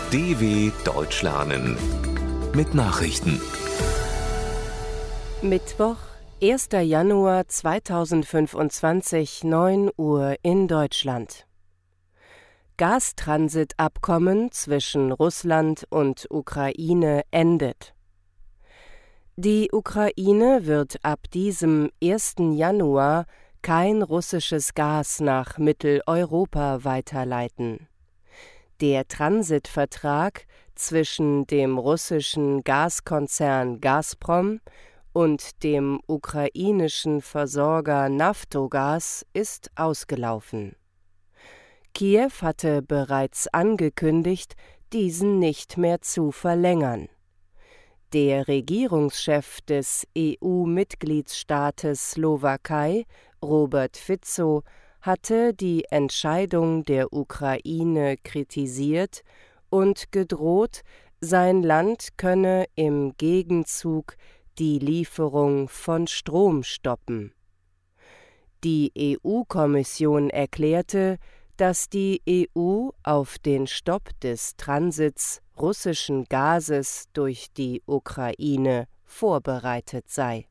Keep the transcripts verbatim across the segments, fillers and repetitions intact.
D W Deutsch lernen mit Nachrichten. Mittwoch, erster Januar zweitausendfünfundzwanzig, neun Uhr in Deutschland. Gastransitabkommen zwischen Russland und Ukraine endet. Die Ukraine wird ab diesem ersten Januar kein russisches Gas nach Mitteleuropa weiterleiten. Der Transitvertrag zwischen dem russischen Gaskonzern Gazprom und dem ukrainischen Versorger Naftogaz ist ausgelaufen. Kiew hatte bereits angekündigt, diesen nicht mehr zu verlängern. Der Regierungschef des E U-Mitgliedsstaates Slowakei, Robert Fico, hatte die Entscheidung der Ukraine kritisiert und gedroht, sein Land könne im Gegenzug die Lieferung von Strom stoppen. Die E U-Kommission erklärte, dass die E U auf den Stopp des Transits russischen Gases durch die Ukraine vorbereitet sei.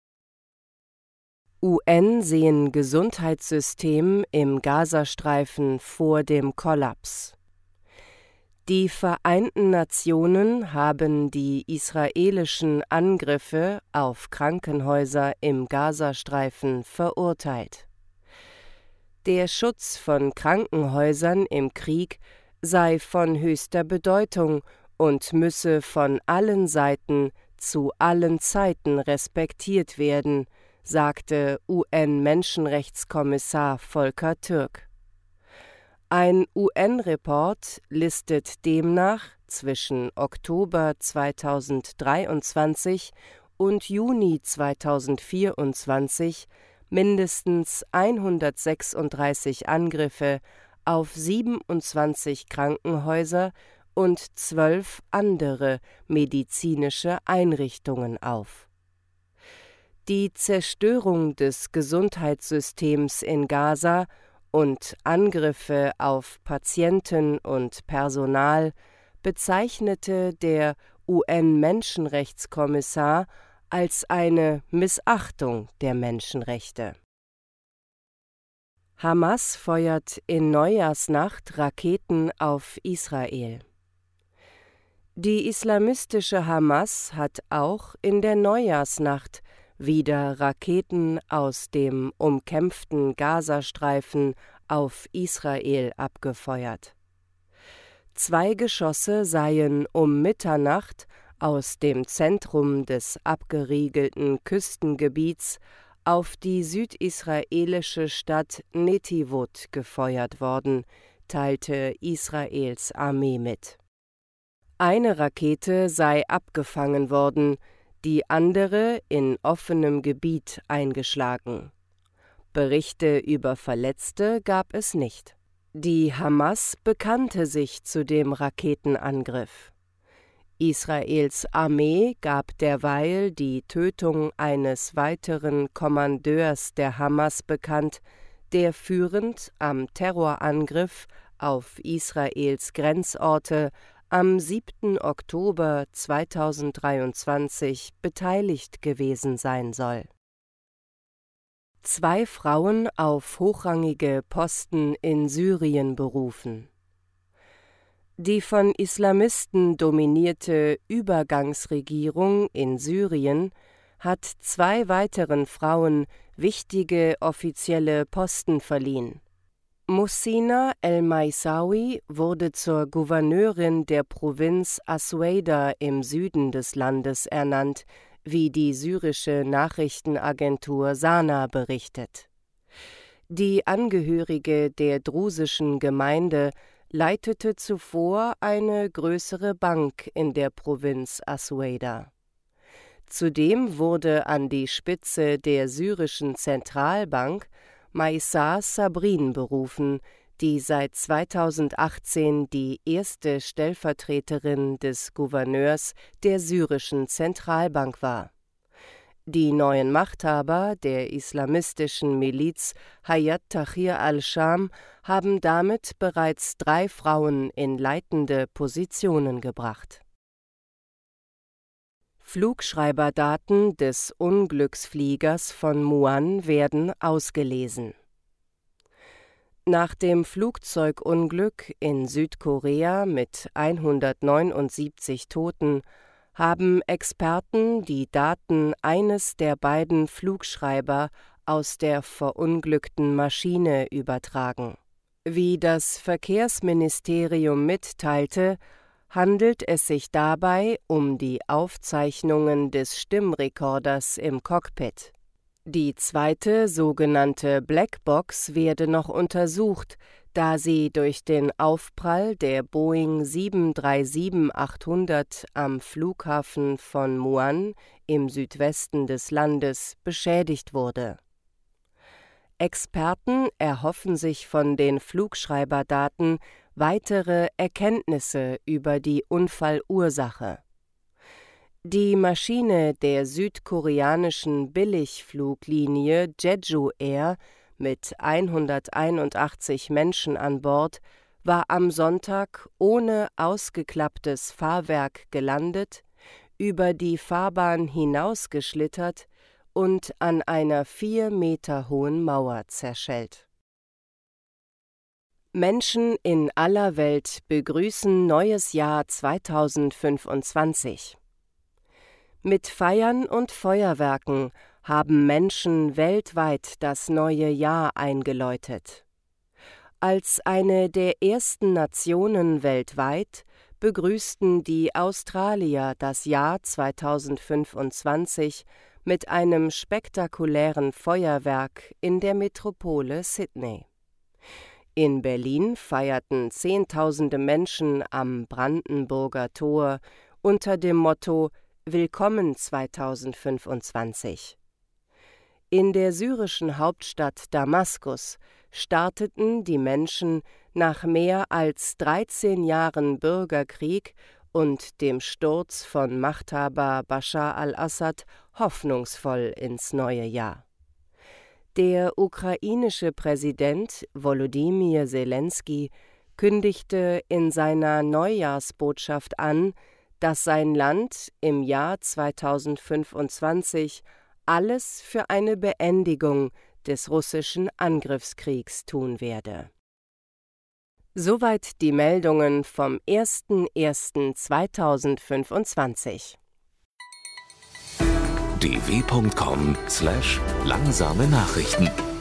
U N sehen Gesundheitssystem im Gazastreifen vor dem Kollaps. Die Vereinten Nationen haben die israelischen Angriffe auf Krankenhäuser im Gazastreifen verurteilt. Der Schutz von Krankenhäusern im Krieg sei von höchster Bedeutung und müsse von allen Seiten zu allen Zeiten respektiert werden, sagte U N-Menschenrechtskommissar Volker Türk. Ein U N-Report listet demnach zwischen Oktober zweitausenddreiundzwanzig und Juni zweitausendvierundzwanzig mindestens hundertsechsunddreißig Angriffe auf siebenundzwanzig Krankenhäuser und zwölf andere medizinische Einrichtungen auf. Die Zerstörung des Gesundheitssystems in Gaza und Angriffe auf Patienten und Personal bezeichnete der U N-Menschenrechtskommissar als eine Missachtung der Menschenrechte. Hamas feuert in Neujahrsnacht Raketen auf Israel. Die islamistische Hamas hat auch in der Neujahrsnacht wieder Raketen aus dem umkämpften Gazastreifen auf Israel abgefeuert. Zwei Geschosse seien um Mitternacht aus dem Zentrum des abgeriegelten Küstengebiets auf die südisraelische Stadt Netivot gefeuert worden, teilte Israels Armee mit. Eine Rakete sei abgefangen worden, die andere in offenem Gebiet eingeschlagen. Berichte über Verletzte gab es nicht. Die Hamas bekannte sich zu dem Raketenangriff. Israels Armee gab derweil die Tötung eines weiteren Kommandeurs der Hamas bekannt, der führend am Terrorangriff auf Israels Grenzorte am siebten Oktober zweitausenddreiundzwanzig beteiligt gewesen sein soll. Zwei Frauen auf hochrangige Posten in Syrien berufen. Die von Islamisten dominierte Übergangsregierung in Syrien hat zwei weiteren Frauen wichtige offizielle Posten verliehen. Muhsina El-Maisawi wurde zur Gouverneurin der Provinz Asweida im Süden des Landes ernannt, wie die syrische Nachrichtenagentur Sana berichtet. Die Angehörige der drusischen Gemeinde leitete zuvor eine größere Bank in der Provinz Asweida. Zudem wurde an die Spitze der syrischen Zentralbank Maissa Sabrin berufen, die seit zweitausendachtzehn die erste Stellvertreterin des Gouverneurs der syrischen Zentralbank war. Die neuen Machthaber der islamistischen Miliz Hayat Tahrir al-Sham haben damit bereits drei Frauen in leitende Positionen gebracht. Flugschreiberdaten des Unglücksfliegers von Muan werden ausgelesen. Nach dem Flugzeugunglück in Südkorea mit hundertneunundsiebzig Toten haben Experten die Daten eines der beiden Flugschreiber aus der verunglückten Maschine übertragen. Wie das Verkehrsministerium mitteilte, handelt es sich dabei um die Aufzeichnungen des Stimmrekorders im Cockpit. Die zweite, sogenannte Blackbox, werde noch untersucht, da sie durch den Aufprall der Boeing sieben drei sieben achthundert am Flughafen von Muan im Südwesten des Landes beschädigt wurde. Experten erhoffen sich von den Flugschreiberdaten weitere Erkenntnisse über die Unfallursache. Die Maschine der südkoreanischen Billigfluglinie Jeju Air mit hunderteinundachtzig Menschen an Bord war am Sonntag ohne ausgeklapptes Fahrwerk gelandet, über die Fahrbahn hinausgeschlittert und an einer vier Meter hohen Mauer zerschellt. Menschen in aller Welt begrüßen neues Jahr zweitausendfünfundzwanzig. Mit Feiern und Feuerwerken haben Menschen weltweit das neue Jahr eingeläutet. Als eine der ersten Nationen weltweit begrüßten die Australier das Jahr zweitausendfünfundzwanzig mit einem spektakulären Feuerwerk in der Metropole Sydney. In Berlin feierten Zehntausende Menschen am Brandenburger Tor unter dem Motto »Willkommen zweitausendfünfundzwanzig«. In der syrischen Hauptstadt Damaskus starteten die Menschen nach mehr als dreizehn Jahren Bürgerkrieg und dem Sturz von Machthaber Bashar al-Assad hoffnungsvoll ins neue Jahr. Der ukrainische Präsident Volodymyr Selenskyj kündigte in seiner Neujahrsbotschaft an, dass sein Land im Jahr zweitausendfünfundzwanzig alles für eine Beendigung des russischen Angriffskriegs tun werde. Soweit die Meldungen vom erster erster zweitausendfünfundzwanzig. d w punkt com slash langsame Nachrichten